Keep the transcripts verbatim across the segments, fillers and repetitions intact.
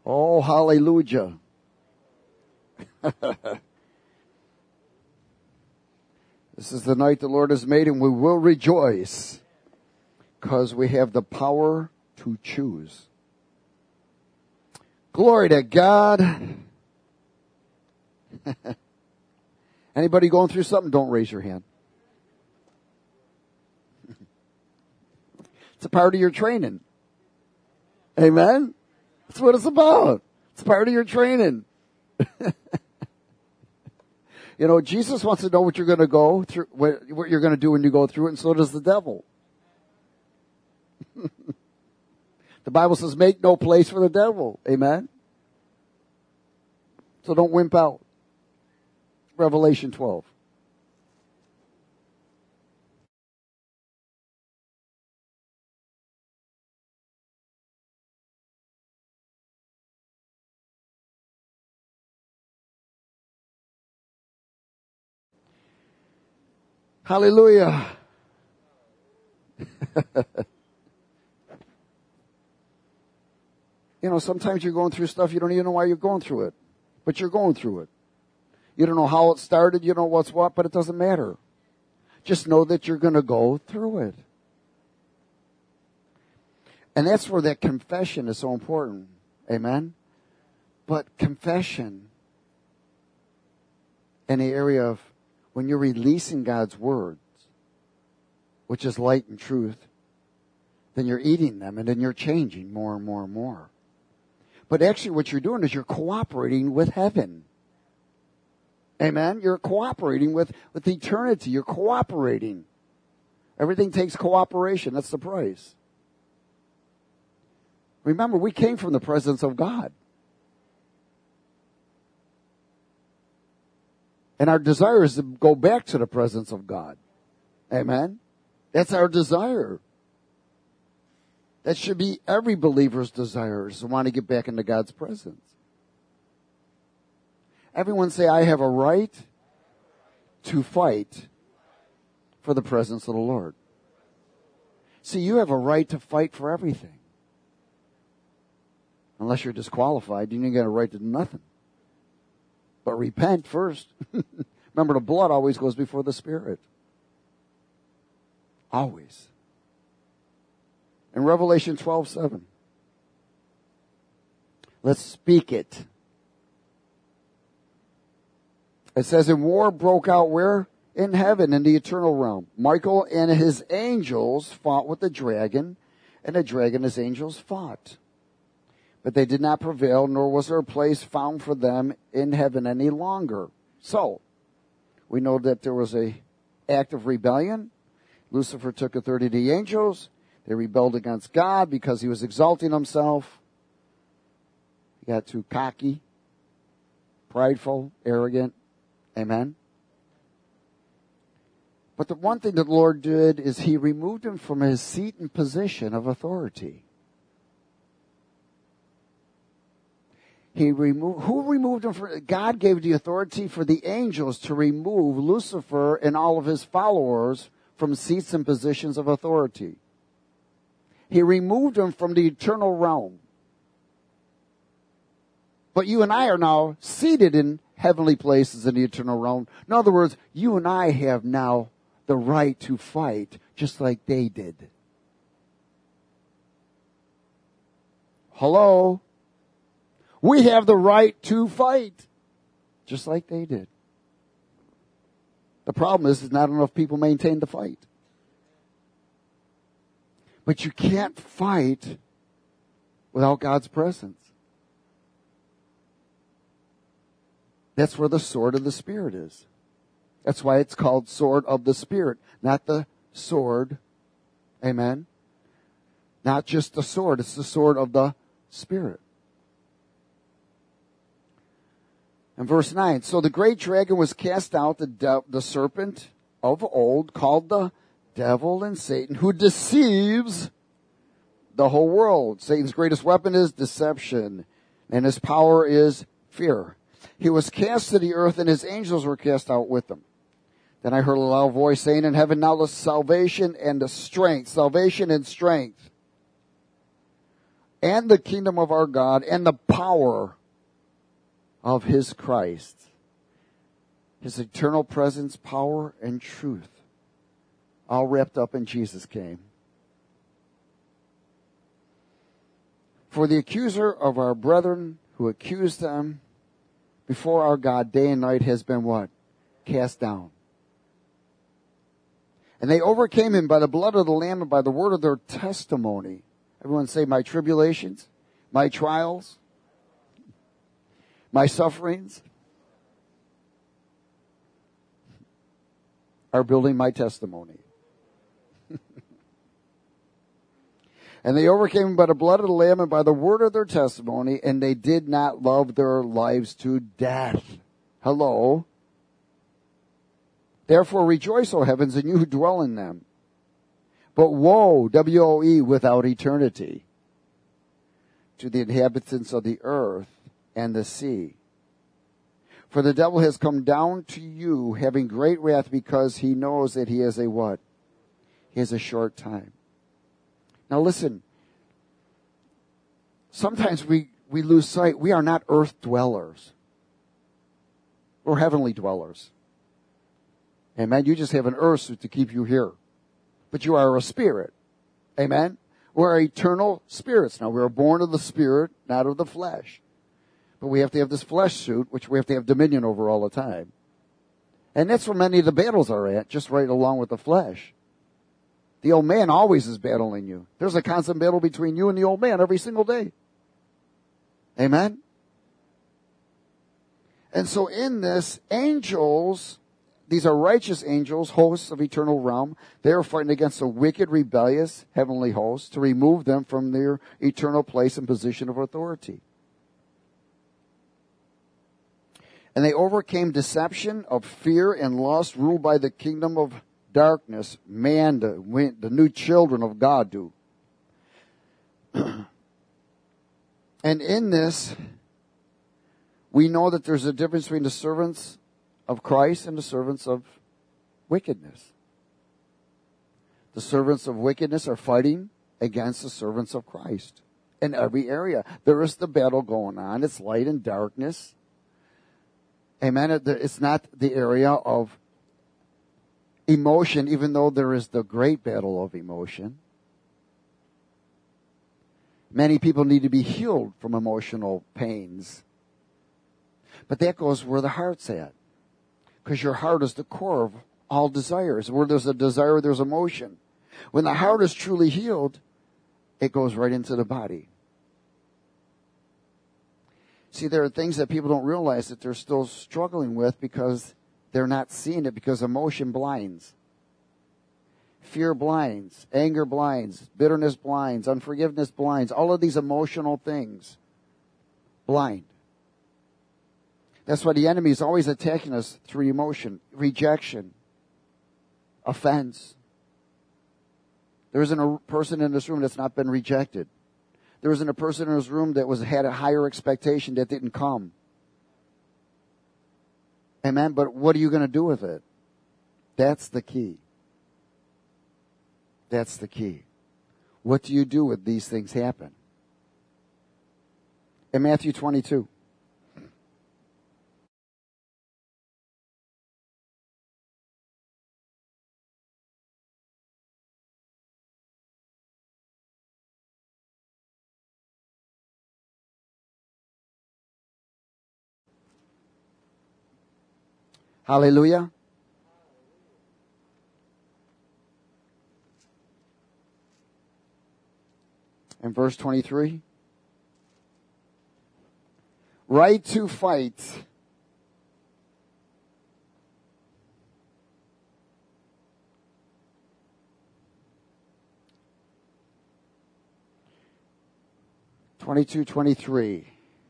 Oh, hallelujah. This is the night the Lord has made, and we will rejoice because we have the power to choose. Glory to God. Anybody going through something? Don't raise your hand. It's a part of your training. Amen? That's what it's about. It's part of your training. You know, Jesus wants to know what you're going to go through, what, what you're going to do when you go through it, and so does the devil. The Bible says, make no place for the devil. Amen? So don't wimp out. Revelation twelve. Hallelujah. You know, sometimes you're going through stuff, you don't even know why you're going through it. But you're going through it. You don't know how it started, you don't know what's what, but it doesn't matter. Just know that you're going to go through it. And that's where that confession is so important. Amen? But confession in the area of when you're releasing God's words, which is light and truth, then you're eating them and then you're changing more and more and more. But actually what you're doing is you're cooperating with heaven. Amen? You're cooperating with, with eternity. You're cooperating. Everything takes cooperation. That's the price. Remember, we came from the presence of God. And our desire is to go back to the presence of God. Amen? That's our desire. That should be every believer's desire, is to want to get back into God's presence. Everyone say, I have a right to fight for the presence of the Lord. See, you have a right to fight for everything. Unless you're disqualified, you don't get a right to do nothing. But repent first. Remember, the blood always goes before the Spirit. Always. In Revelation twelve seven. Let's speak it. It says, and war broke out where? In heaven, in the eternal realm. Michael and his angels fought with the dragon, and the dragon and his angels fought. But they did not prevail, nor was there a place found for them in heaven any longer. So, we know that there was a act of rebellion. Lucifer took a third of the angels. They rebelled against God because he was exalting himself. He got too cocky, prideful, arrogant. Amen? But the one thing that the Lord did is he removed him from his seat and position of authority. He removed, who removed him from, God gave the authority for the angels to remove Lucifer and all of his followers from seats and positions of authority. He removed them from the eternal realm. But you and I are now seated in heavenly places in the eternal realm. In other words, you and I have now the right to fight just like they did. Hello? We have the right to fight just like they did. The problem is, is not enough people maintain the fight. But you can't fight without God's presence. That's where the sword of the Spirit is. That's why it's called sword of the Spirit, not the sword. Amen? Not just the sword, it's the sword of the Spirit. In verse nine, so the great dragon was cast out, the, de- the serpent of old, called the devil and Satan, who deceives the whole world. Satan's greatest weapon is deception, and his power is fear. He was cast to the earth, and his angels were cast out with him. Then I heard a loud voice saying in heaven, now the salvation and the strength, salvation and strength, and the kingdom of our God and the power of his Christ. His eternal presence, power, and truth, all wrapped up in Jesus came. For the accuser of our brethren who accused them before our God day and night has been what? Cast down. And they overcame him by the blood of the Lamb and by the word of their testimony. Everyone say, my tribulations, my trials, my sufferings are building my testimony. And they overcame him by the blood of the Lamb and by the word of their testimony, and they did not love their lives to death. Hello. Therefore rejoice, O heavens, and you who dwell in them. But woe, W O E, without eternity, to the inhabitants of the earth and the sea. For the devil has come down to you, having great wrath, because he knows that he has a what? He has a short time. Now listen, sometimes we, we lose sight. We are not earth dwellers. We're heavenly dwellers. Amen. You just have an earth suit to keep you here. But you are a spirit. Amen. We're eternal spirits. Now we are born of the spirit, not of the flesh. But we have to have this flesh suit, which we have to have dominion over all the time. And that's where many of the battles are at, just right along with the flesh. The old man always is battling you. There's a constant battle between you and the old man every single day. Amen? And so in this, angels, these are righteous angels, hosts of eternal realm. They are fighting against the wicked, rebellious heavenly hosts to remove them from their eternal place and position of authority. And they overcame deception of fear and lust ruled by the kingdom of darkness. Man, the, the new children of God do. And in this, we know that there's a difference between the servants of Christ and the servants of wickedness. The servants of wickedness are fighting against the servants of Christ in every area. There is the battle going on. It's light and darkness. Amen. It's not the area of emotion, even though there is the great battle of emotion. Many people need to be healed from emotional pains. But that goes where the heart's at. Because your heart is the core of all desires. Where there's a desire, there's emotion. When the heart is truly healed, it goes right into the body. See, there are things that people don't realize that they're still struggling with because they're not seeing it, because emotion blinds. Fear blinds. Anger blinds. Bitterness blinds. Unforgiveness blinds. All of these emotional things blind. That's why the enemy is always attacking us through emotion, rejection, offense. There isn't a person in this room that's not been rejected. There isn't a person in this room that was had a higher expectation that didn't come. Amen. But what are you going to do with it? That's the key. That's the key. What do you do when these things happen? In Matthew twenty-two. Hallelujah. And verse twenty-three. Right to fight. Twenty-two, twenty-three.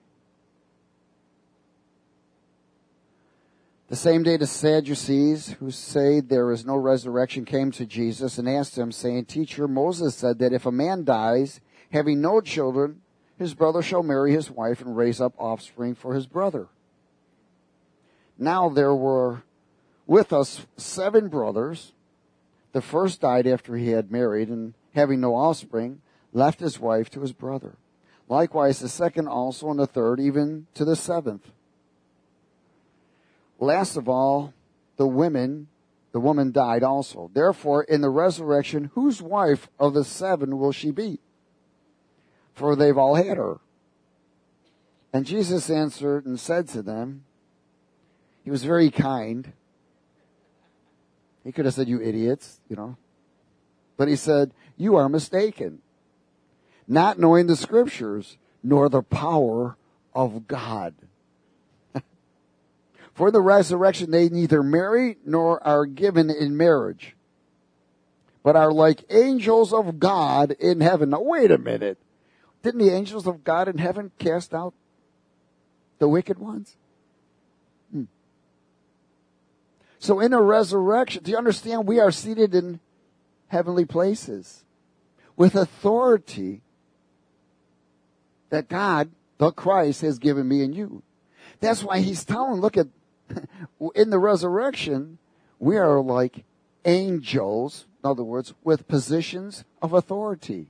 The same day the Sadducees, who say there is no resurrection, came to Jesus and asked him, saying, Teacher, Moses said that if a man dies, having no children, his brother shall marry his wife and raise up offspring for his brother. Now there were with us seven brothers. The first died after he had married, and having no offspring, left his wife to his brother. Likewise, the second also, and the third, even to the seventh. Last of all, the women, the woman died also. Therefore, in the resurrection, whose wife of the seven will she be? For they've all had her. And Jesus answered and said to them, he was very kind. He could have said, you idiots, you know. But he said, you are mistaken, not knowing the scriptures, nor the power of God. For the resurrection they neither marry nor are given in marriage, but are like angels of God in heaven. Now wait a minute. Didn't the angels of God in heaven cast out the wicked ones? Hmm. So in a resurrection, do you understand, we are seated in heavenly places with authority that God, the Christ, has given me and you. That's why he's telling, look at, in the resurrection, we are like angels, in other words, with positions of authority.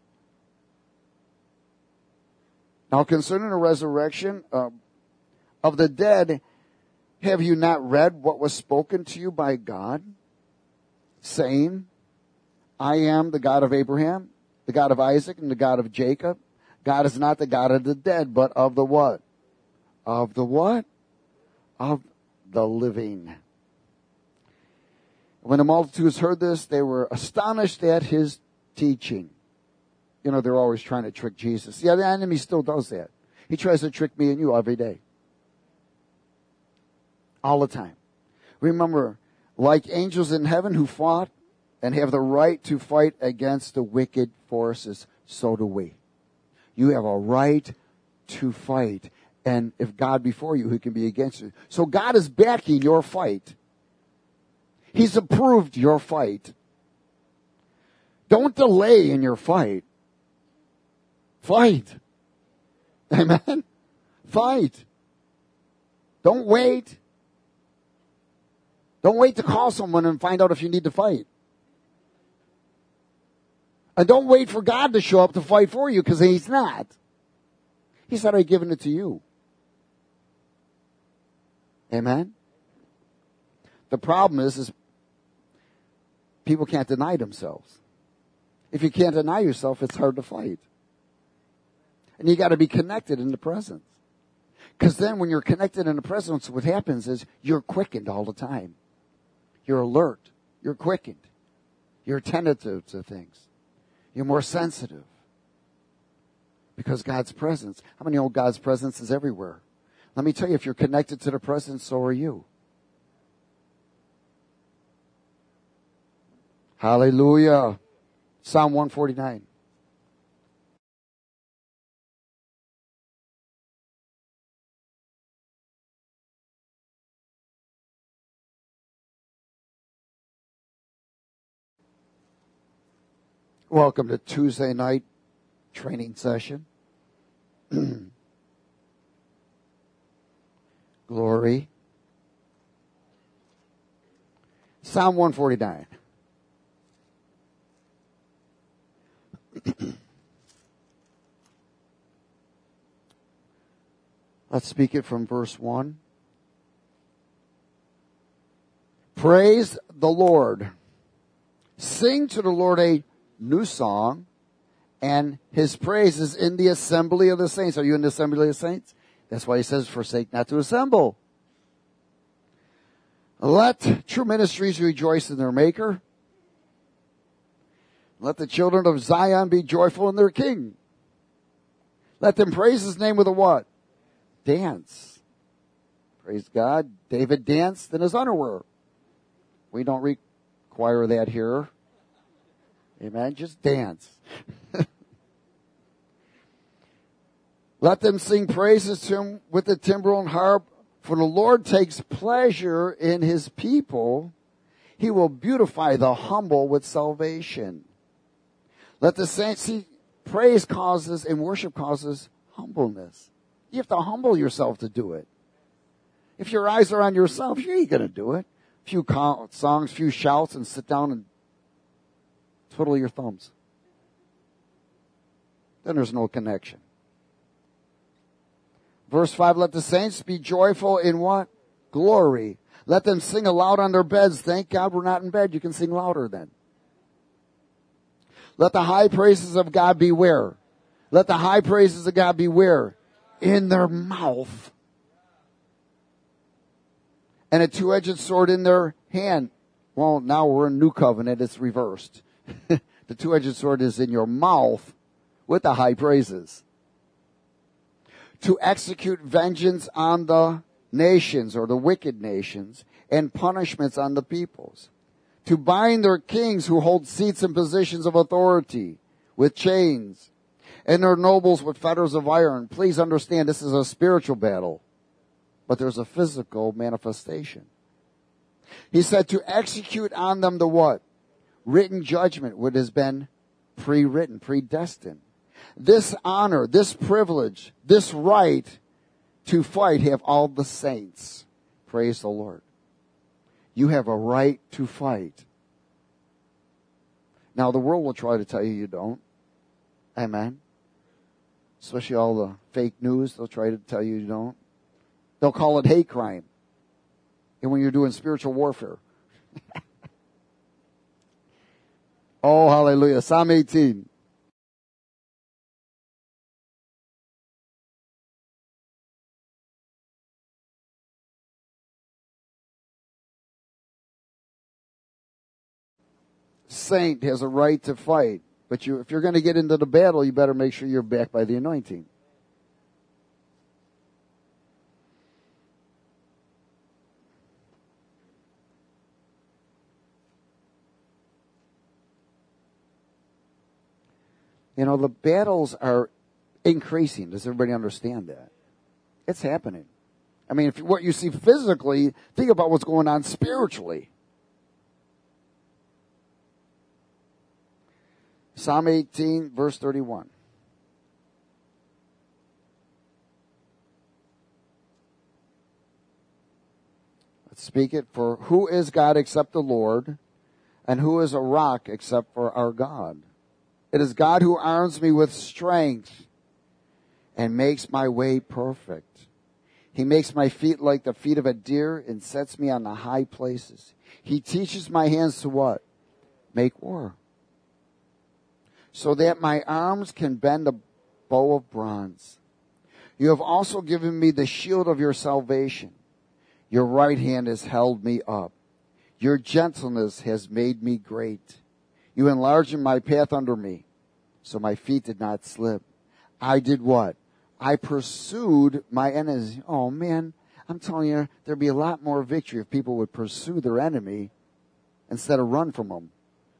Now, concerning the resurrection uh, of the dead, have you not read what was spoken to you by God, saying, I am the God of Abraham, the God of Isaac, and the God of Jacob. God is not the God of the dead, but of the what? Of the what? Of the living. When the multitudes heard this, they were astonished at his teaching. You know, they're always trying to trick Jesus. Yeah, the enemy still does that. He tries to trick me and you every day. All the time. Remember, like angels in heaven who fought and have the right to fight against the wicked forces, so do we. You have a right to fight. And if God before you, who can be against you? So God is backing your fight. He's approved your fight. Don't delay in your fight. Fight. Amen? Fight. Don't wait. Don't wait to call someone and find out if you need to fight. And don't wait for God to show up to fight for you, because he's not. He said, I've given it to you. Amen? The problem is, is people can't deny themselves. If you can't deny yourself, it's hard to fight. And you got to be connected in the presence. Because then when you're connected in the presence, what happens is you're quickened all the time. You're alert. You're quickened. You're attentive to things. You're more sensitive. Because God's presence. How many know God's presence is everywhere? Let me tell you, if you're connected to the presence, so are you. Hallelujah. Psalm one forty-nine. Welcome to Tuesday night training session. Glory. Psalm one forty-nine. Let's speak it from verse one. Praise the Lord. Sing to the Lord a new song, and his praise is in the assembly of the saints. Are you in the assembly of the saints? That's why he says, forsake not to assemble. Let true ministries rejoice in their maker. Let the children of Zion be joyful in their king. Let them praise his name with a what? Dance. Praise God. David danced in his underwear. We don't require that here. Amen. Just dance. Let them sing praises to him with the timbrel and harp. For the Lord takes pleasure in his people. He will beautify the humble with salvation. Let the saints see, praise causes and worship causes humbleness. You have to humble yourself to do it. If your eyes are on yourself, you ain't going to do it. Few songs, few shouts, and sit down and twiddle your thumbs. Then there's no connection. Verse five, let the saints be joyful in what? Glory. Let them sing aloud on their beds. Thank God we're not in bed. You can sing louder then. Let the high praises of God be where? Let the high praises of God be where? In their mouth. And a two-edged sword in their hand. Well, now we're in New Covenant. It's reversed. The two-edged sword is in your mouth with the high praises. To execute vengeance on the nations or the wicked nations and punishments on the peoples. To bind their kings who hold seats and positions of authority with chains and their nobles with fetters of iron. Please understand this is a spiritual battle, but there's a physical manifestation. He said to execute on them the what? Written judgment, what has been pre-written, predestined. This honor, this privilege, this right to fight have all the saints. Praise the Lord. You have a right to fight. Now the world will try to tell you you don't. Amen. Especially all the fake news, they'll try to tell you you don't. They'll call it hate crime. And when you're doing spiritual warfare. Oh, hallelujah. Psalm eighteen. Saint has a right to fight. But you, if you're going to get into the battle, you better make sure you're backed by the anointing. You know, the battles are increasing. Does everybody understand that? It's happening. I mean, if what you see physically, think about what's going on spiritually. Psalm eighteen, verse thirty-one. Let's speak it. For who is God except the Lord? And who is a rock except for our God? It is God who arms me with strength and makes my way perfect. He makes my feet like the feet of a deer and sets me on the high places. He teaches my hands to what? Make war. So that my arms can bend a bow of bronze. You have also given me the shield of your salvation. Your right hand has held me up. Your gentleness has made me great. You enlarged my path under me, so my feet did not slip. I did what? I pursued my enemies. Oh man, I'm telling you, there'd be a lot more victory if people would pursue their enemy instead of run from them.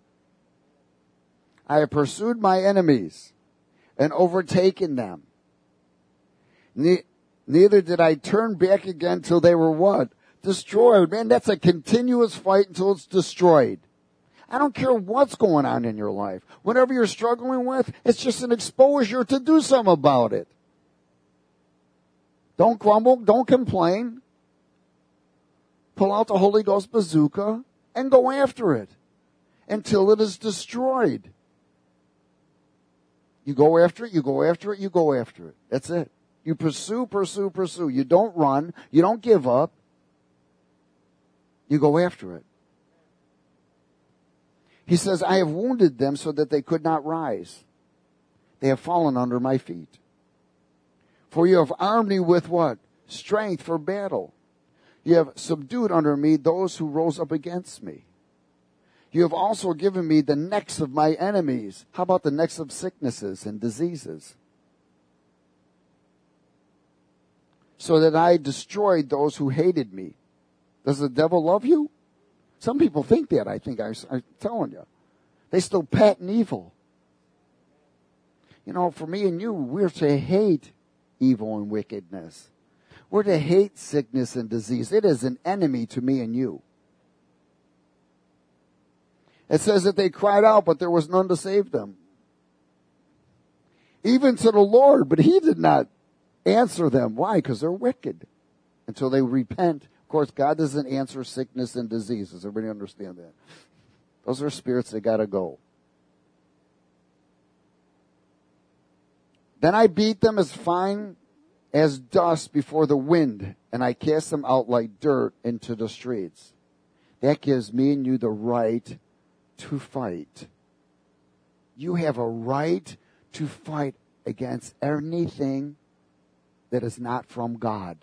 I have pursued my enemies and overtaken them. Ne- neither did I turn back again till they were what? Destroyed. Man, that's a continuous fight until it's destroyed. I don't care what's going on in your life. Whatever you're struggling with, it's just an exposure to do something about it. Don't grumble. Don't complain. Pull out the Holy Ghost bazooka and go after it until it is destroyed. You go after it, you go after it, you go after it. That's it. You pursue, pursue, pursue. You don't run. You don't give up. You go after it. He says, I have wounded them so that they could not rise. They have fallen under my feet. For you have armed me with what? Strength for battle. You have subdued under me those who rose up against me. You have also given me the necks of my enemies. How about the necks of sicknesses and diseases? So that I destroyed those who hated me. Does the devil love you? Some people think that, I think. I, I'm telling you. They still patent evil. You know, for me and you, we're to hate evil and wickedness. We're to hate sickness and disease. It is an enemy to me and you. It says that they cried out, but there was none to save them. Even to the Lord, but he did not answer them. Why? Because they're wicked. Until they repent. Of course, God doesn't answer sickness and disease. Does everybody understand that? Those are spirits that got to go. Then I beat them as fine as dust before the wind, and I cast them out like dirt into the streets. That gives me and you the right to fight. You have a right to fight against anything that is not from God.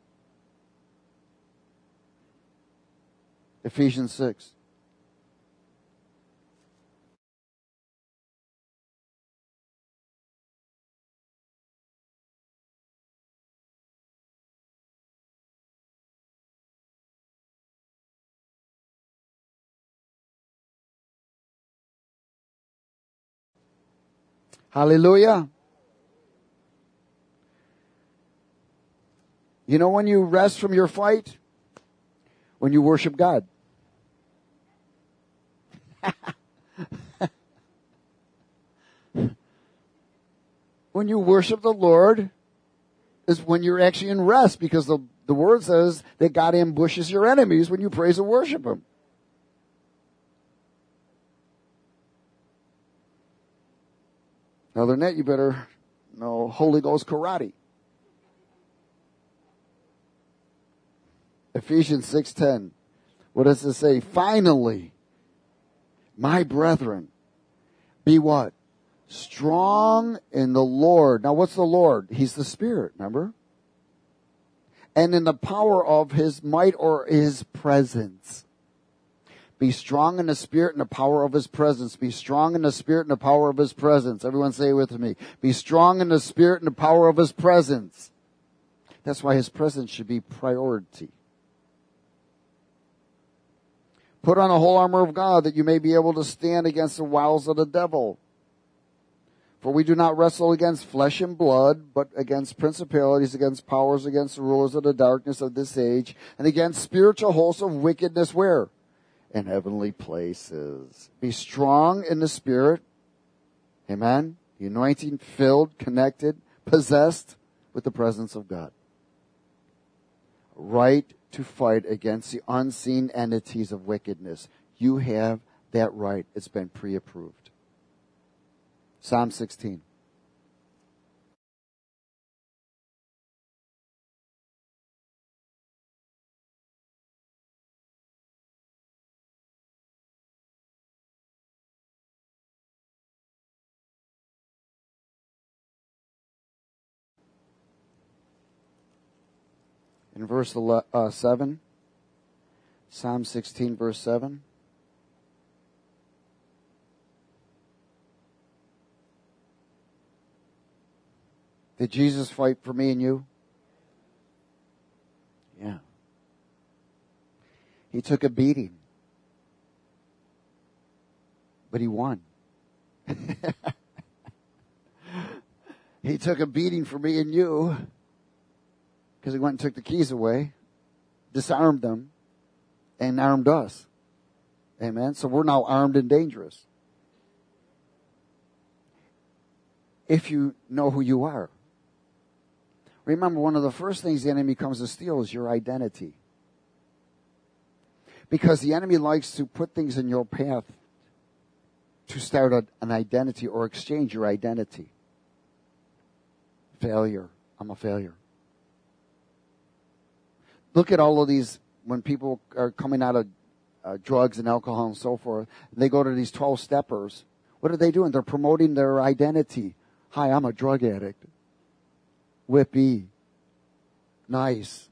Ephesians six. Hallelujah. You know when you rest from your fight? When you worship God. When you worship the Lord is when you're actually in rest, because the, the word says that God ambushes your enemies when you praise and worship Him. Other than that, you better know Holy Ghost karate. Ephesians six ten. What does it say? Finally, my brethren, be what? Strong in the Lord. Now what's the Lord? He's the Spirit, remember? And in the power of His might or His presence. Be strong in the Spirit and the power of His presence. Be strong in the Spirit and the power of His presence. Everyone say it with me. Be strong in the Spirit and the power of His presence. That's why His presence should be priority. Put on the whole armor of God that you may be able to stand against the wiles of the devil. For we do not wrestle against flesh and blood, but against principalities, against powers, against the rulers of the darkness of this age, and against spiritual hosts of wickedness where? In heavenly places. Be strong in the Spirit. Amen. The anointing filled, connected, possessed with the presence of God. Right to fight against the unseen entities of wickedness. You have that right. It's been pre-approved. Psalm sixteen. In verse uh, seven, Psalm sixteen, verse seven. Did Jesus fight for me and you? Yeah. He took a beating, but He won. He took a beating for me and you, because He went and took the keys away, disarmed them, and armed us. Amen. So we're now armed and dangerous. If you know who you are. Remember, one of the first things the enemy comes to steal is your identity. Because the enemy likes to put things in your path to start a, an identity or exchange your identity. Failure. I'm a failure. Look at all of these, when people are coming out of uh, drugs and alcohol and so forth, they go to these twelve-steppers. What are they doing? They're promoting their identity. Hi, I'm a drug addict. Whippy. Nice.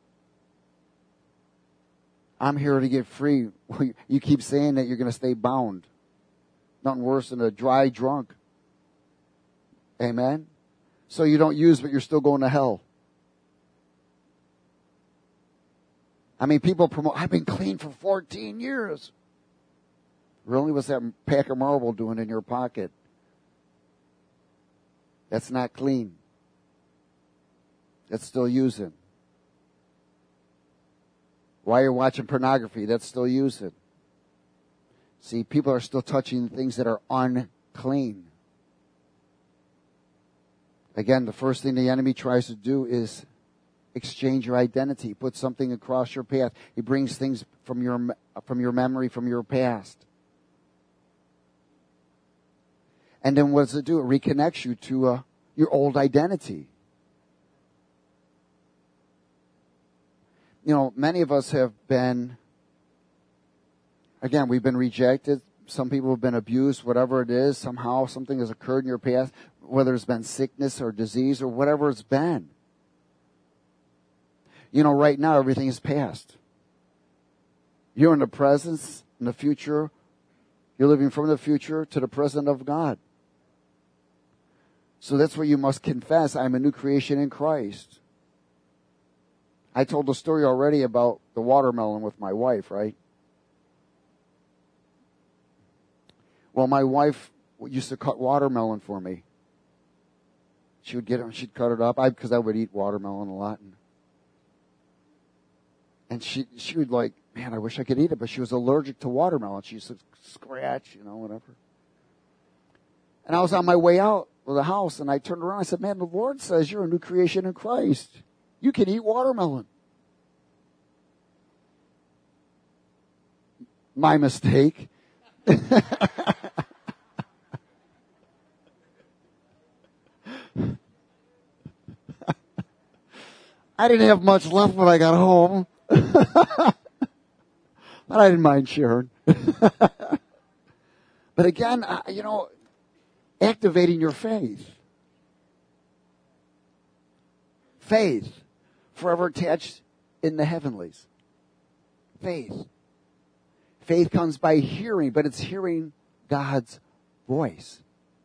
I'm here to get free. You keep saying that you're going to stay bound. Nothing worse than a dry drunk. Amen? So you don't use, but you're still going to hell. I mean, people promote, I've been clean for fourteen years. Really? What's that pack of Marlboro doing in your pocket? That's not clean. That's still using. While you're watching pornography, that's still using. See, people are still touching things that are unclean. Again, the first thing the enemy tries to do is exchange your identity, put something across your path. He brings things from your from your memory, from your past. And then what does it do? It reconnects you to uh, your old identity. You know, many of us have been, again, we've been rejected. Some people have been abused, whatever it is. Somehow something has occurred in your past, whether it's been sickness or disease or whatever it's been. You know, right now everything is past. You're in the presence, in the future. You're living from the future to the present of God. So that's where you must confess, I'm a new creation in Christ. I told the story already about the watermelon with my wife, right? Well, my wife used to cut watermelon for me. She would get it, she'd cut it up, I because I would eat watermelon a lot. And, and she she would like, man, I wish I could eat it, but she was allergic to watermelon. She used to scratch, you know, whatever. And I was on my way out of the house, and I turned around. I said, man, the Lord says you're a new creation in Christ. You can eat watermelon. My mistake. I didn't have much left when I got home. But I didn't mind sharing. But again, you know, activating your faith. Faith, forever attached in the heavenlies. Faith. Faith comes by hearing, but it's hearing God's voice.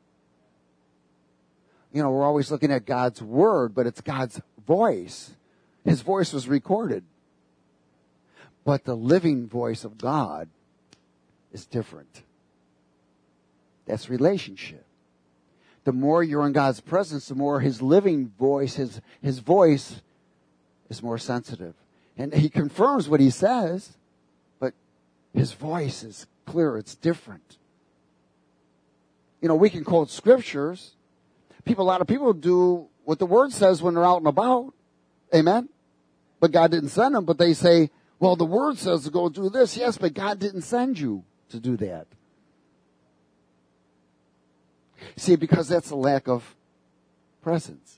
You know, we're always looking at God's word, but it's God's voice. His voice was recorded. But the living voice of God is different. That's relationship. The more you're in God's presence, the more his living voice, his, his voice is more sensitive. And he confirms what he says, but his voice is clear. It's different. You know, we can quote scriptures. People, a lot of people do what the word says when they're out and about. Amen? But God didn't send them, but they say, well, the word says to go do this. Yes, but God didn't send you to do that. See, because that's a lack of presence.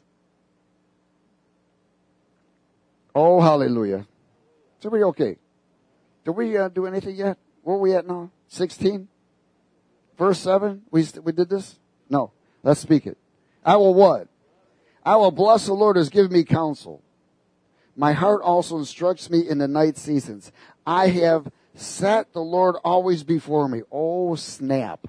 Oh, hallelujah. Is everybody okay? Did we uh, do anything yet? Where are we at now? sixteen? Verse seven? We, we did this? No. Let's speak it. I will what? I will bless the Lord who's given me counsel. My heart also instructs me in the night seasons. I have set the Lord always before me. Oh, snap.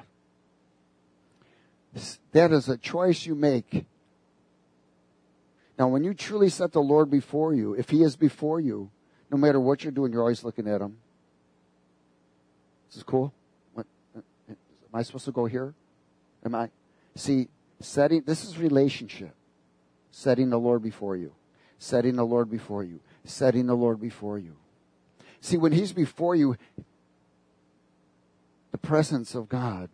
That is a choice you make. Now, when you truly set the Lord before you, if he is before you, no matter what you're doing, you're always looking at him. This is cool. What, am I supposed to go here? Am I? See, setting, this is relationship. Setting the Lord before you. Setting the Lord before you. Setting the Lord before you. See, when he's before you, the presence of God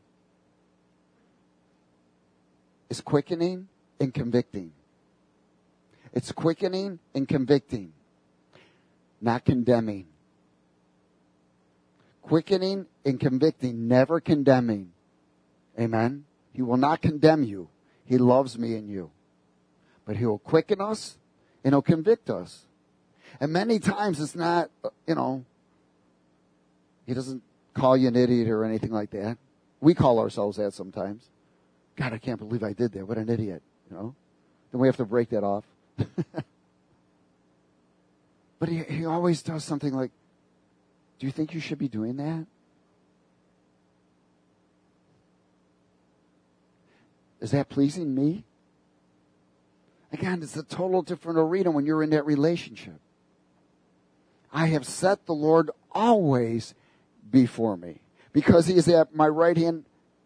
is quickening and convicting. It's quickening and convicting, not condemning. Quickening and convicting, never condemning. Amen? He will not condemn you. He loves me and you. But he will quicken us and he'll convict us. And many times it's not, you know, he doesn't call you an idiot or anything like that. We call ourselves that sometimes. God, I can't believe I did that. What an idiot, you know. Then we have to break that off. But he, he always does something like, do you think you should be doing that? Is that pleasing me? Again, it's a total different arena when you're in that relationship. I have set the Lord always before me. Because he is at my right hand,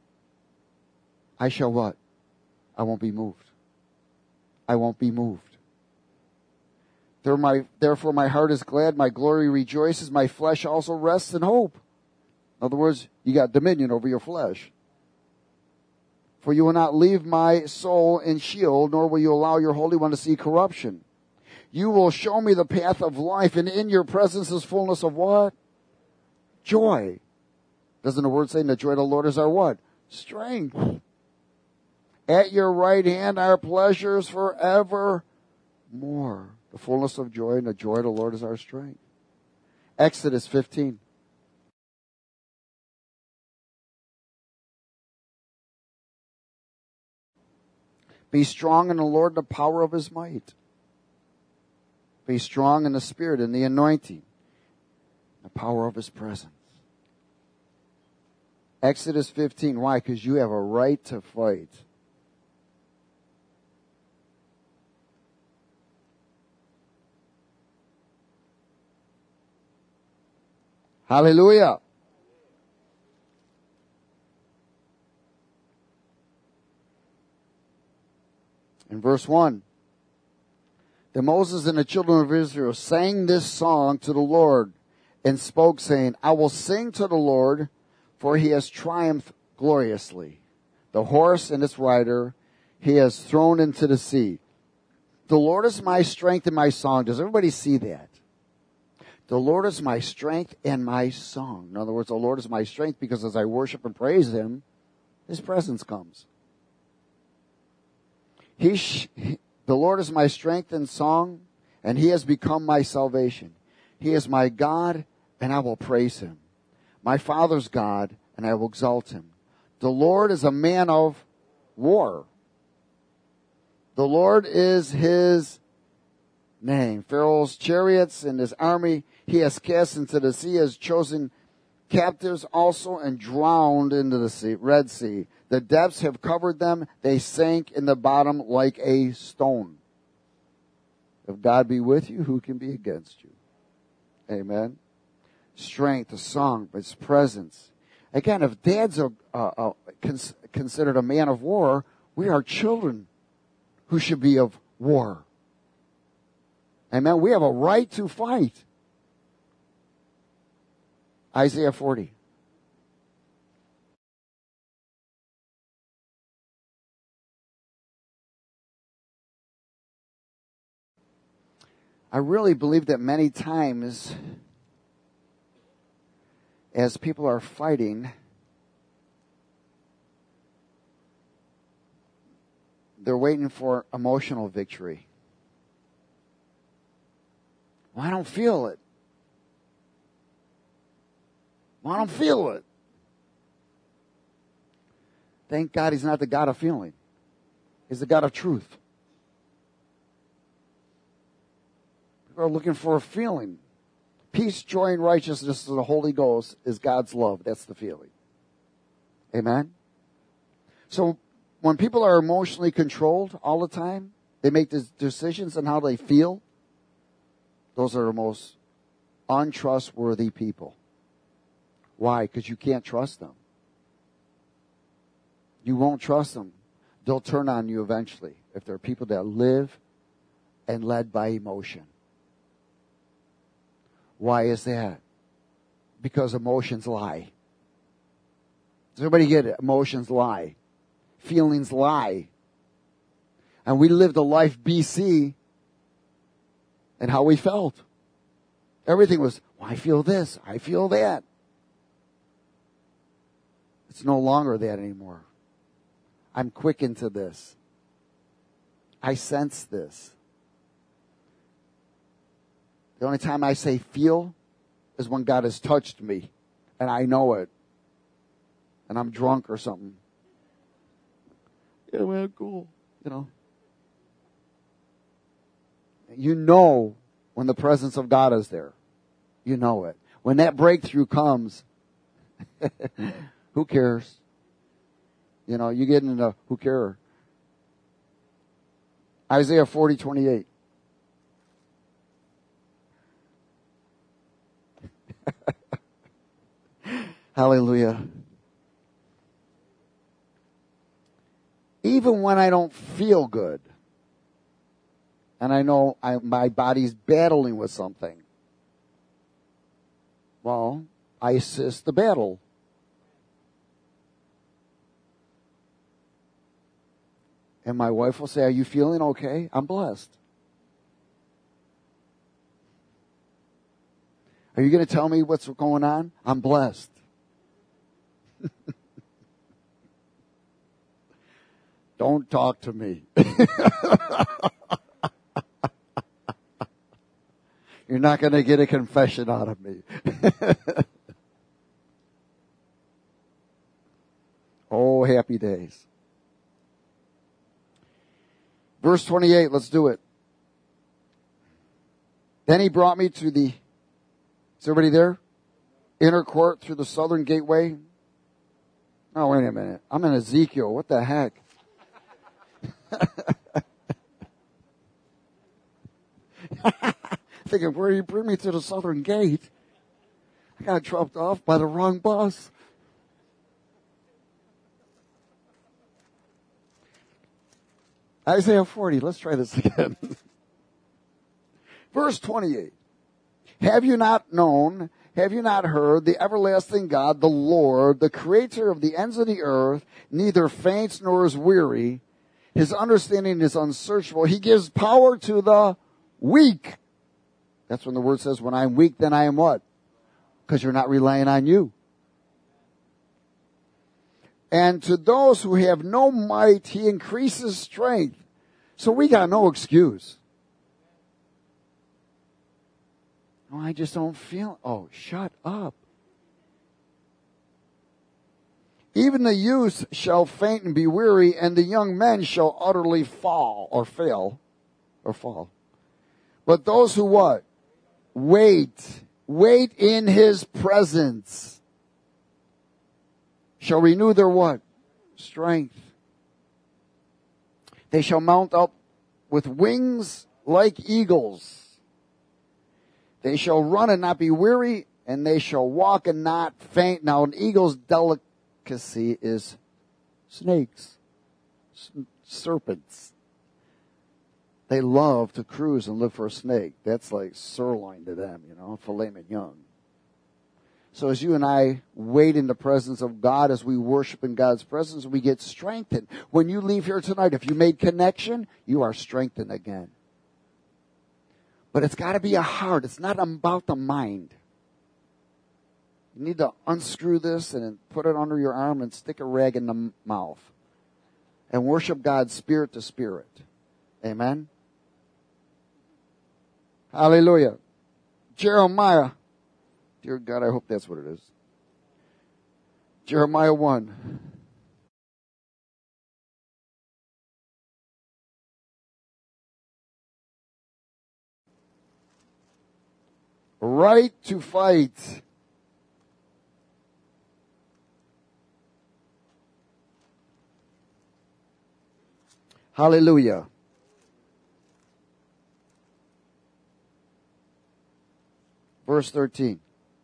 I shall what? I won't be moved. I won't be moved. Therefore my heart is glad, my glory rejoices, my flesh also rests in hope. In other words, you got dominion over your flesh. For you will not leave my soul in Sheol, nor will you allow your Holy One to see corruption. You will show me the path of life, and in your presence is fullness of what? Joy. Doesn't the word say, the joy of the Lord is our what? Strength. At your right hand are pleasures forevermore. The fullness of joy, and the joy of the Lord is our strength. Exodus fifteen. Be strong in the Lord, the power of his might. Be strong in the Spirit, in the anointing, the power of his presence. Exodus fifteen. Why? Because you have a right to fight. Hallelujah. In verse one, then Moses and the children of Israel sang this song to the Lord and spoke, saying, I will sing to the Lord, for he has triumphed gloriously. The horse and its rider he has thrown into the sea. The Lord is my strength and my song. Does everybody see that? The Lord is my strength and my song. In other words, the Lord is my strength because as I worship and praise him, his presence comes. He, sh- the Lord is my strength and song, and he has become my salvation. He is my God, and I will praise him. My Father's God, and I will exalt him. The Lord is a man of war. The Lord is his name. Pharaoh's chariots and his army he has cast into the sea, has chosen captives also and drowned into the sea, Red Sea. The depths have covered them. They sank in the bottom like a stone. If God be with you, who can be against you? Amen. Strength, a song, his presence. Again, if Dad's a, a, a, cons, considered a man of war, we are children who should be of war. Amen. We have a right to fight. Isaiah forty. I really believe that many times as people are fighting, they're waiting for emotional victory. Well, I don't feel it. Well, I don't feel it. Thank God he's not the God of feeling. He's the God of truth. People are looking for a feeling. Peace, joy, and righteousness of the Holy Ghost is God's love. That's the feeling. Amen? So when people are emotionally controlled all the time, they make these decisions on how they feel. Those are the most untrustworthy people. Why? Because you can't trust them. You won't trust them. They'll turn on you eventually if they're people that live and led by emotion. Why is that? Because emotions lie. Does everybody get it? Emotions lie. Feelings lie. And we lived a life B C and how we felt. Everything was, well, I feel this, I feel that. It's no longer that anymore. I'm quickened to this. I sense this. The only time I say feel is when God has touched me and I know it. And I'm drunk or something. Yeah, man, cool. You know. You know when the presence of God is there. You know it. When that breakthrough comes, who cares? You know, you get into who cares. Isaiah forty twenty-eight. Hallelujah. Even when I don't feel good, and I know I, my body's battling with something, well, I assist the battle. And my wife will say, are you feeling okay? I'm blessed. Are you going to tell me what's going on? I'm blessed. Don't talk to me. You're not going to get a confession out of me. Oh, happy days. Verse twenty-eight, let's do it. Then he brought me to the, is everybody there? Inner court through the southern gateway. Oh, wait a minute. I'm in Ezekiel. What the heck? Thinking, where do you bring me to the southern gate? I got dropped off by the wrong bus. Isaiah forty, let's try this again. Verse twenty-eight. Have you not known, have you not heard, the everlasting God, the Lord, the creator of the ends of the earth, neither faints nor is weary. His understanding is unsearchable. He gives power to the weak. That's when the word says, when I'm weak, then I am what? Because you're not relying on you. And to those who have no might, he increases strength. So we got no excuse. No, I just don't feel. Oh, shut up. Even the youth shall faint and be weary, and the young men shall utterly fall or fail or fall. But those who what? Wait. Wait in his presence. Shall renew their what? Strength. They shall mount up with wings like eagles. They shall run and not be weary, and they shall walk and not faint. Now, an eagle's delicacy is snakes, serpents. They love to cruise and look for a snake. That's like sirloin to them, you know, filet mignon. So as you and I wait in the presence of God, as we worship in God's presence, we get strengthened. When you leave here tonight, if you made connection, you are strengthened again. But it's got to be a heart. It's not about the mind. You need to unscrew this and put it under your arm and stick a rag in the mouth. And worship God spirit to spirit. Amen? Hallelujah. Jeremiah. Dear God, I hope that's what it is. Jeremiah one. Right to fight. Hallelujah. Verse thirteen.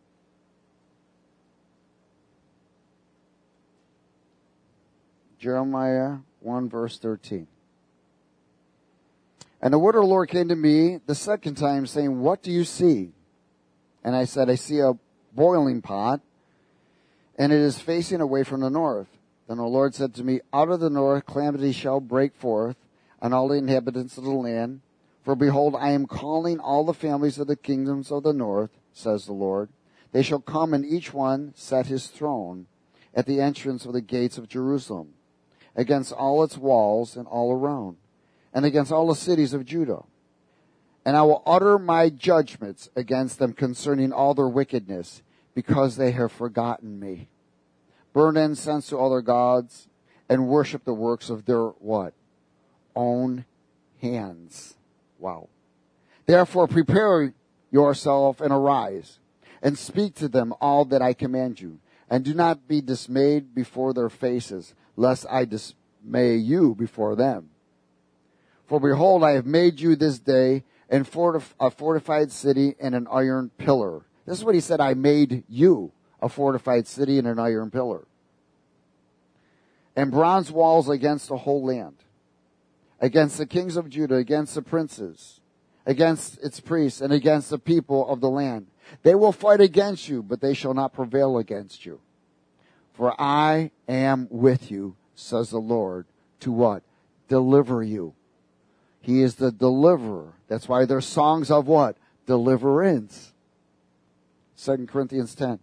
Jeremiah one, verse thirteen. And the word of the Lord came to me the second time, saying, what do you see? And I said, I see a boiling pot, and it is facing away from the north. Then the Lord said to me, out of the north calamity shall break forth on all the inhabitants of the land. For behold, I am calling all the families of the kingdoms of the north, says the Lord. They shall come, and each one set his throne at the entrance of the gates of Jerusalem, against all its walls and all around, and against all the cities of Judah. And I will utter my judgments against them concerning all their wickedness, because they have forgotten me. Burn incense to other gods, and worship the works of their what? Own hands. Wow. Therefore prepare yourself and arise, and speak to them all that I command you. And do not be dismayed before their faces, lest I dismay you before them. For behold, I have made you this day in fortif- a fortified city and an iron pillar. This is what he said, I made you a fortified city and an iron pillar. And bronze walls against the whole land, against the kings of Judah, against the princes, against its priests, and against the people of the land. They will fight against you, but they shall not prevail against you. For I am with you, says the Lord, to what? Deliver you. He is the deliverer. That's why there's songs of what? Deliverance. Second Corinthians ten.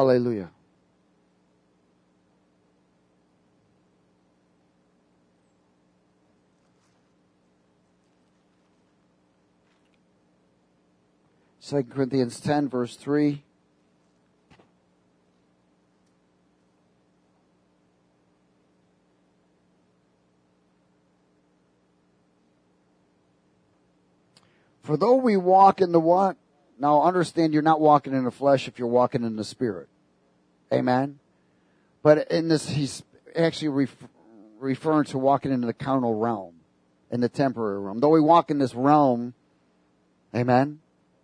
Hallelujah. Second Corinthians ten, verse three. For though we walk in the what? Now understand, you're not walking in the flesh if you're walking in the Spirit. Amen? But in this, he's actually ref- referring to walking in the carnal realm, in the temporary realm. Though we walk in this realm, amen?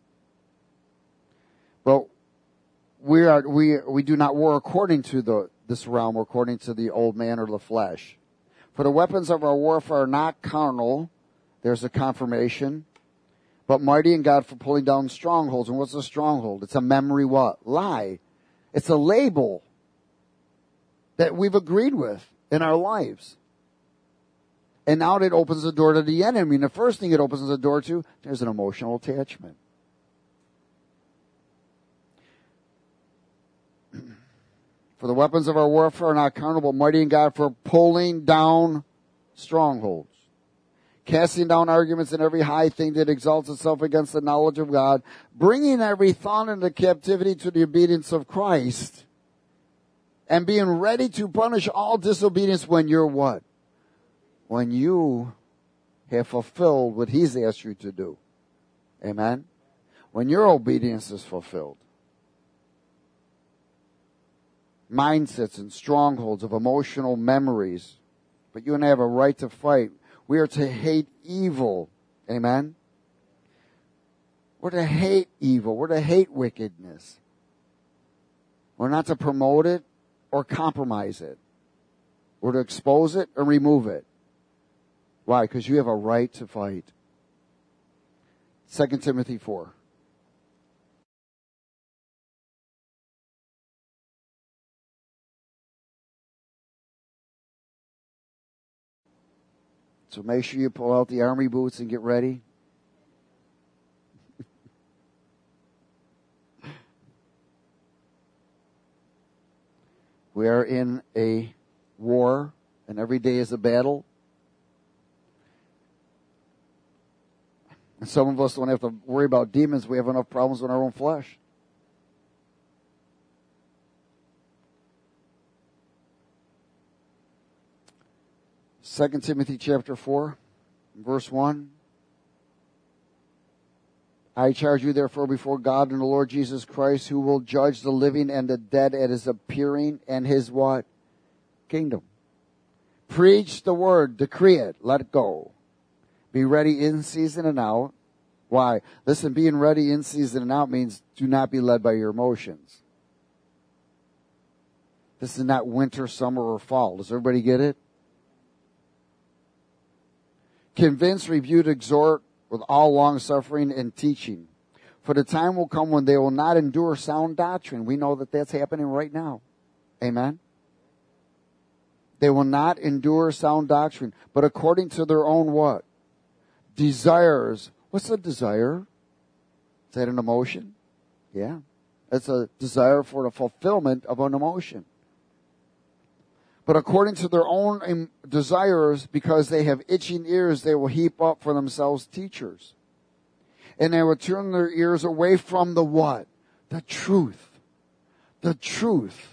But we are we we do not war according to the this realm, according to the old man or the flesh. For the weapons of our warfare are not carnal. There's a confirmation. But mighty in God for pulling down strongholds. And what's a stronghold? It's a memory what? Lie. It's a label that we've agreed with in our lives. And now it opens the door to the enemy. And the first thing it opens the door to, there's an emotional attachment. For the weapons of our warfare are not carnal, but mighty in God for pulling down strongholds. Casting down arguments and every high thing that exalts itself against the knowledge of God, bringing every thought into captivity to the obedience of Christ, and being ready to punish all disobedience when you're what? When you have fulfilled what He's asked you to do. Amen? When your obedience is fulfilled. Mindsets and strongholds of emotional memories. But you and I have a right to fight. We are to hate evil. Amen? We're to hate evil. We're to hate wickedness. We're not to promote it or compromise it. We're to expose it and remove it. Why? Because you have a right to fight. Second Timothy four. So make sure you pull out the army boots and get ready. We are in a war, and every day is a battle. And some of us don't have to worry about demons. We have enough problems with our own flesh. Second Timothy chapter four, verse one. I charge you therefore before God and the Lord Jesus Christ, who will judge the living and the dead at His appearing and His what? Kingdom. Preach the word, decree it, let it go. Be ready in season and out. Why? Listen, being ready in season and out means do not be led by your emotions. This is not winter, summer, or fall. Does everybody get it? Convince, rebuke, exhort with all long suffering and teaching. For the time will come when they will not endure sound doctrine. We know that that's happening right now. Amen? They will not endure sound doctrine, but according to their own what? Desires. What's a desire? Is that an emotion? Yeah. It's a desire for the fulfillment of an emotion. But according to their own desires, because they have itching ears, they will heap up for themselves teachers. And they will turn their ears away from the what? The truth. The truth.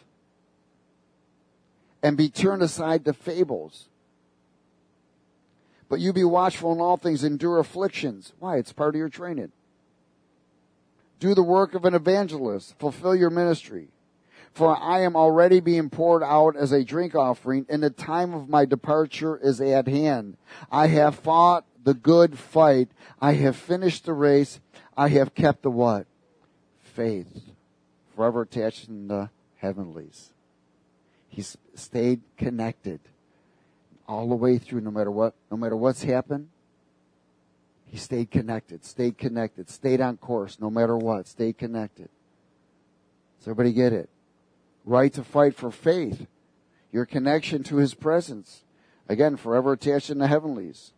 And be turned aside to fables. But you be watchful in all things, endure afflictions. Why? It's part of your training. Do the work of an evangelist. Fulfill your ministry. For I am already being poured out as a drink offering, and the time of my departure is at hand. I have fought the good fight. I have finished the race. I have kept the what? Faith. Forever attached in the heavenlies. He's stayed connected all the way through, no matter what, no matter what's happened. He stayed connected, stayed connected, stayed on course, no matter what, stayed connected. Does everybody get it? Right to fight for faith, your connection to His presence. Again, forever attached in the heavenlies.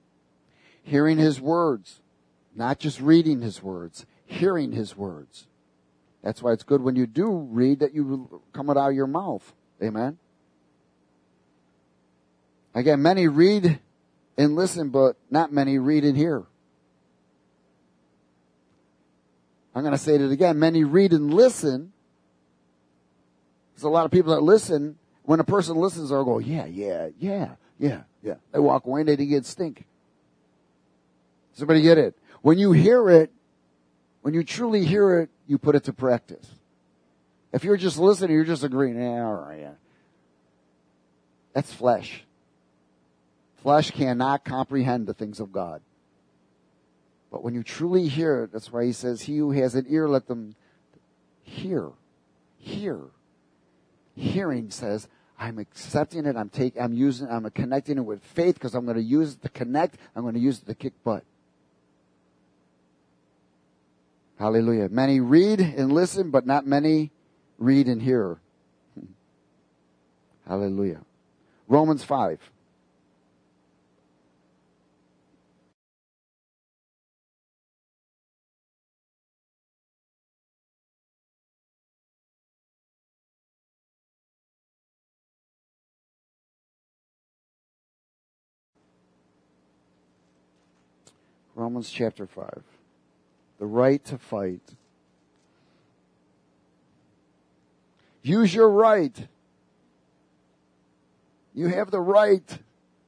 Hearing His words, not just reading His words, hearing His words. That's why it's good when you do read that you come it out of your mouth. Amen. Again, many read and listen, but not many read and hear. I'm going to say it again. Many read and listen. There's a lot of people that listen. When a person listens, they'll go, yeah, yeah, yeah, yeah, yeah. They walk away and they get stink. Does everybody get it? When you hear it, when you truly hear it, you put it to practice. If you're just listening, you're just agreeing, yeah, all right, yeah. That's flesh. Flesh cannot comprehend the things of God. But when you truly hear it, that's why he says, he who has an ear, let them hear. Hear. Hearing says, I'm accepting it, I'm taking, I'm using, I'm connecting it with faith because I'm going to use it to connect, I'm going to use it to kick butt. Hallelujah. Many read and listen, but not many read and hear. Hallelujah. Romans five. Romans chapter five. The right to fight. Use your right. You have the right.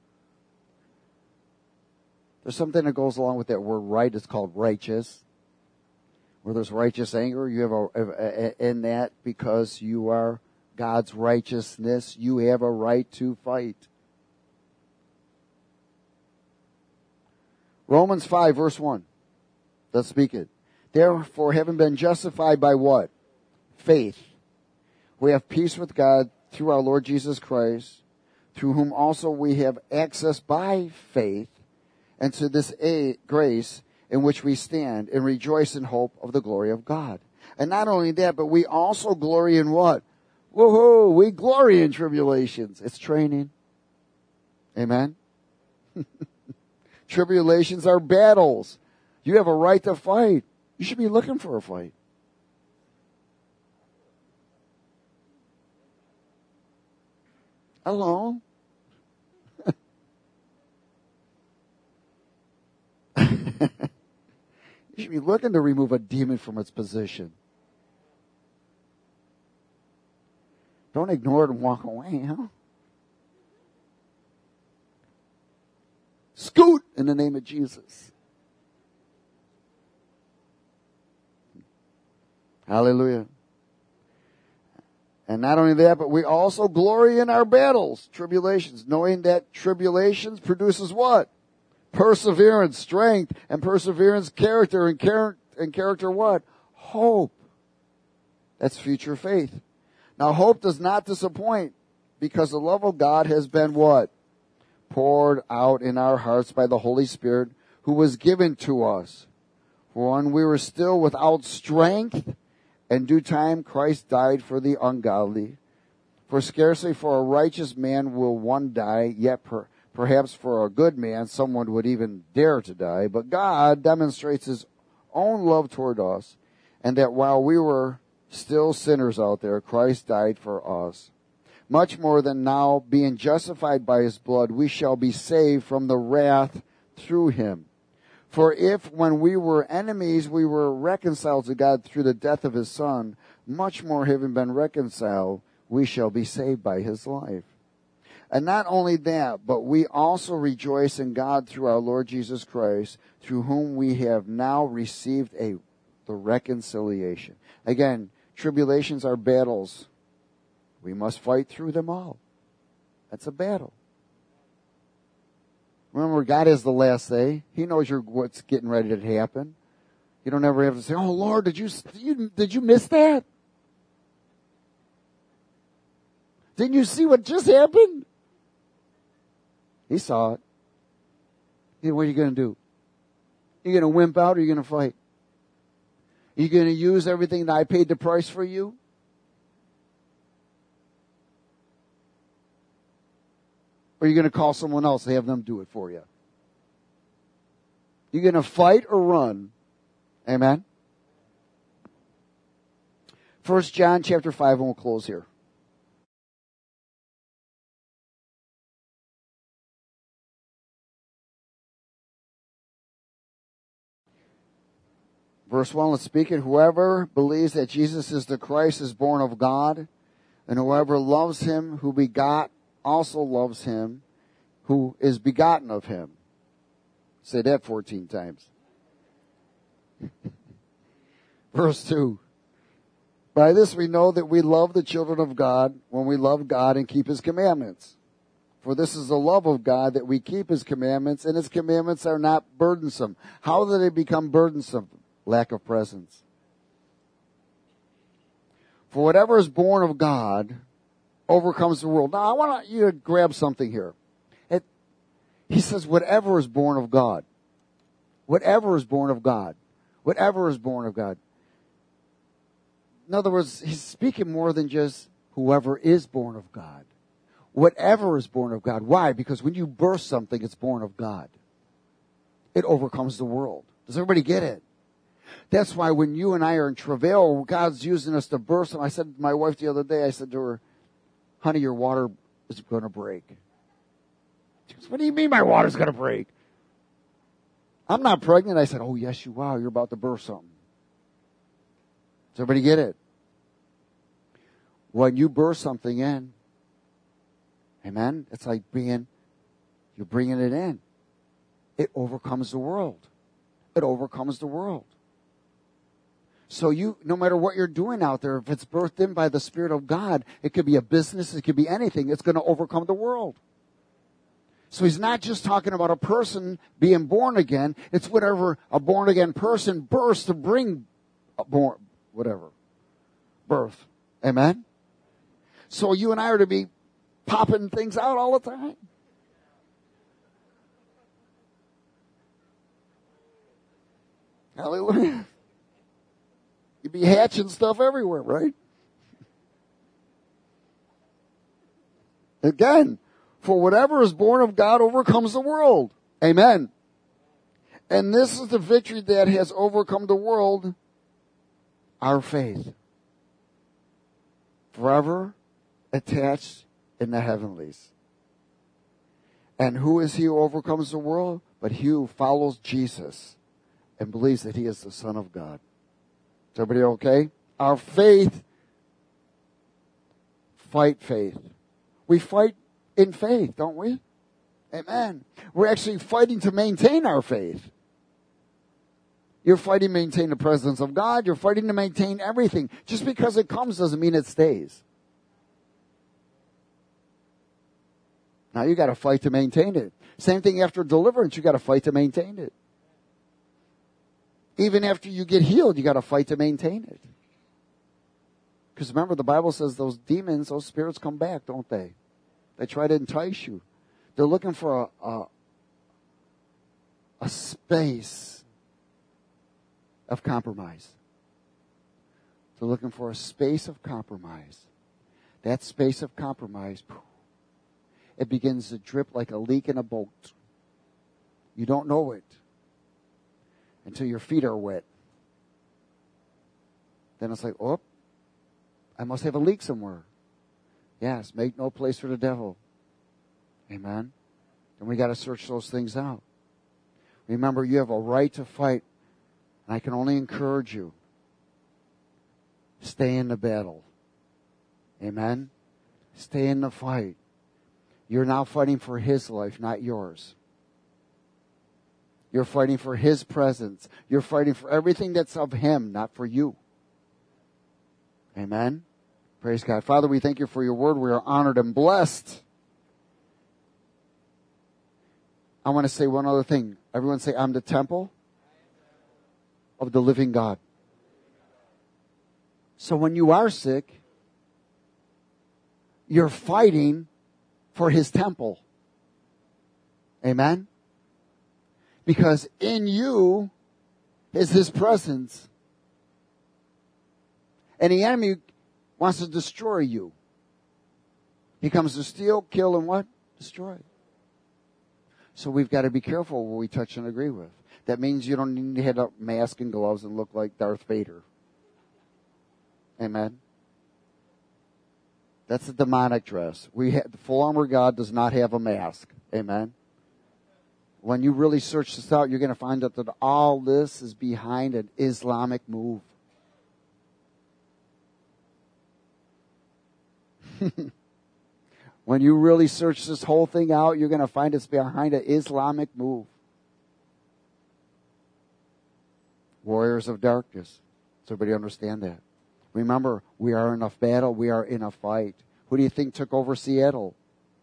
There's something that goes along with that word right. It's called righteous. Where there's righteous anger, you have a, a, a in that because you are God's righteousness, you have a right to fight. Romans five verse one. Let's speak it. Therefore, having been justified by what? Faith. We have peace with God through our Lord Jesus Christ, through whom also we have access by faith into this a- grace in which we stand and rejoice in hope of the glory of God. And not only that, but we also glory in what? Woohoo! We glory in tribulations. It's training. Amen? Tribulations are battles. You have a right to fight. You should be looking for a fight. Hello? You should be looking to remove a demon from its position. Don't ignore it and walk away, huh? Scoot in the name of Jesus. Hallelujah. And not only that, but we also glory in our battles, tribulations, knowing that tribulations produces what? Perseverance, strength, and perseverance, character, and, char- and character what? Hope. That's future faith. Now, hope does not disappoint because the love of God has been what? Poured out in our hearts by the Holy Spirit who was given to us. For when we were still without strength, in due time Christ died for the ungodly. For scarcely for a righteous man will one die, yet per, perhaps for a good man someone would even dare to die. But God demonstrates his own love toward us, and that while we were still sinners out there, Christ died for us. Much more than now, being justified by his blood, we shall be saved from the wrath through him. For if, when we were enemies, we were reconciled to God through the death of his Son, much more having been reconciled, we shall be saved by his life. And not only that, but we also rejoice in God through our Lord Jesus Christ, through whom we have now received a the reconciliation. Again, tribulations are battles. We must fight through them all. That's a battle. Remember, God is the last say. He knows you're, what's getting ready to happen. You don't ever have to say, oh, Lord, did you, did you, did you miss that? Didn't you see what just happened? He saw it. You know, what are you going to do? Are you going to wimp out or are you going to fight? Are you going to use everything that I paid the price for you? Or are you going to call someone else and have them do it for you? You're going to fight or run. Amen? First John chapter five, and we'll close here. Verse one, let's speak it. Whoever believes that Jesus is the Christ is born of God, and whoever loves him who begot also loves him who is begotten of him. Say that fourteen times. Verse two. By this we know that we love the children of God when we love God and keep his commandments. For this is the love of God, that we keep his commandments, and his commandments are not burdensome. How do they become burdensome? Lack of presence. For whatever is born of God overcomes the world. Now I want you to grab something here. It, he says whatever is born of God. Whatever is born of God. Whatever is born of God. In other words, he's speaking more than just whoever is born of God. Whatever is born of God. Why? Because when you birth something, it's born of God. It overcomes the world. Does everybody get it? That's why when you and I are in travail, God's using us to birth something. I said to my wife the other day, I said to her, honey, your water is going to break. She goes, what do you mean my water's going to break? I'm not pregnant. I said, oh, yes, you are. You're about to birth something. Does everybody get it? When you birth something in, amen, it's like being, you're bringing it in. It overcomes the world. It overcomes the world. So you, no matter what you're doing out there, if it's birthed in by the Spirit of God, it could be a business, it could be anything, it's going to overcome the world. So he's not just talking about a person being born again, it's whatever a born again person births to bring a born, whatever, birth. Amen? So you and I are to be popping things out all the time. Hallelujah. You'd be hatching stuff everywhere, right? Again, for whatever is born of God overcomes the world. Amen. And this is the victory that has overcome the world, our faith. Forever attached in the heavenlies. And who is he who overcomes the world? But he who follows Jesus and believes that he is the Son of God. Is everybody okay? Our faith, fight faith. We fight in faith, don't we? Amen. We're actually fighting to maintain our faith. You're fighting to maintain the presence of God. You're fighting to maintain everything. Just because it comes doesn't mean it stays. Now you got to fight to maintain it. Same thing after deliverance. You got to fight to maintain it. Even after you get healed, you got to fight to maintain it. Because remember, the Bible says those demons, those spirits come back, don't they? They try to entice you. They're looking for a, a, a space of compromise. They're looking for a space of compromise. That space of compromise, it begins to drip like a leak in a boat. You don't know it until your feet are wet. Then it's like, oh, I must have a leak somewhere. Yes, make no place for the devil. Amen. And we got to search those things out. Remember, you have a right to fight. And I can only encourage you. Stay in the battle. Amen. Stay in the fight. You're now fighting for his life, not yours. You're fighting for his presence. You're fighting for everything that's of him, not for you. Amen. Praise God. Father, we thank you for your word. We are honored and blessed. I want to say one other thing. Everyone say, I'm the temple of the living God. So when you are sick, you're fighting for his temple. Amen? Because in you is his presence. And the enemy wants to destroy you. He comes to steal, kill, and what? Destroy. So we've got to be careful what we touch and agree with. That means you don't need to have a mask and gloves and look like Darth Vader. Amen. That's a demonic dress. We ha- the full armor of God does not have a mask. Amen. When you really search this out, you're going to find out that all this is behind an Islamic move. When you really search this whole thing out, you're going to find it's behind an Islamic move. Warriors of darkness. Does everybody understand that? Remember, we are in a battle. We are in a fight. Who do you think took over Seattle?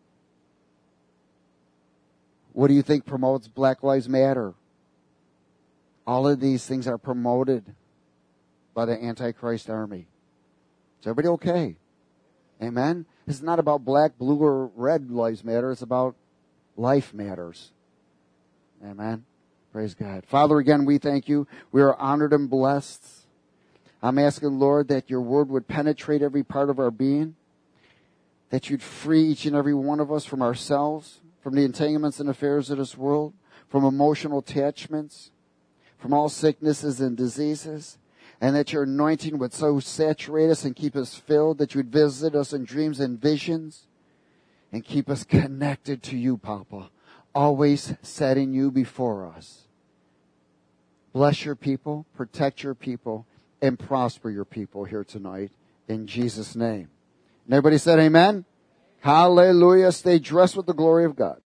What do you think promotes Black Lives Matter? All of these things are promoted by the Antichrist army. Is everybody okay? Amen? It's not about black, blue, or red lives matter. It's about life matters. Amen? Praise God. Father, again, we thank you. We are honored and blessed. I'm asking, Lord, that your word would penetrate every part of our being, that you'd free each and every one of us from ourselves, from the entanglements and affairs of this world, from emotional attachments, from all sicknesses and diseases, and that your anointing would so saturate us and keep us filled, that you would visit us in dreams and visions, and keep us connected to you, Papa, always setting you before us. Bless your people, protect your people, and prosper your people here tonight, in Jesus' name. And everybody said amen? Hallelujah. Stay dressed with the glory of God.